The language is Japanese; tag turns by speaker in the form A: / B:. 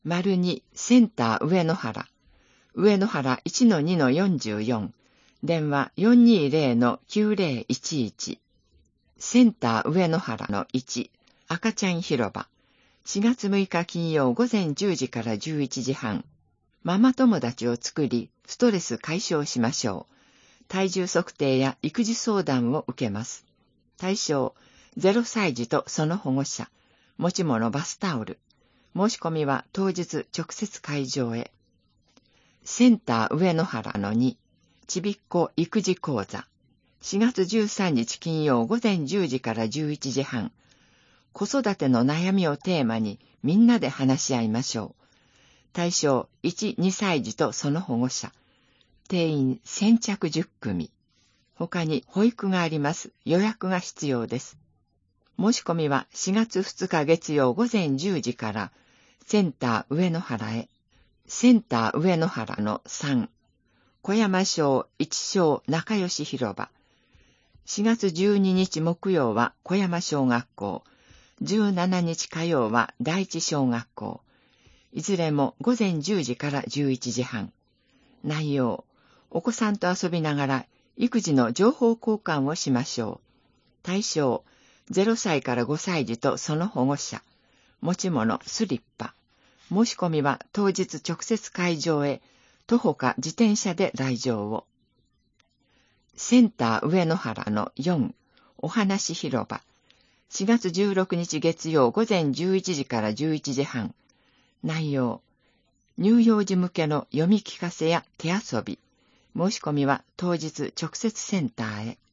A: -2センター上野原、上野原 1-2-44、電話 420-9011、センター上野原の1、赤ちゃん広場、4月6日金曜午前10時から11時半。ママ友達を作り、ストレス解消しましょう。体重測定や育児相談を受けます。対象、0歳児とその保護者、持ち物バスタオル。申し込みは当日直接会場へ。センター上野原の2、ちびっこ育児講座。4月13日金曜午前10時から11時半。子育ての悩みをテーマにみんなで話し合いましょう。対象1、2歳児とその保護者。定員先着10組。他に保育があります。予約が必要です。申し込みは4月2日月曜午前10時からセンター上野原へ。センター上野原の3、小山小一小仲良し広場。4月12日木曜は小山小学校、17日火曜は第一小学校。いずれも午前10時から11時半。内容、お子さんと遊びながら育児の情報交換をしましょう。対象、0歳から5歳児とその保護者。持ち物スリッパ。申し込みは当日直接会場へ、徒歩か自転車で来場を。センター上野原の4、お話広場。4月16日月曜午前11時から11時半。内容、乳幼児向けの読み聞かせや手遊び。申し込みは当日直接センターへ。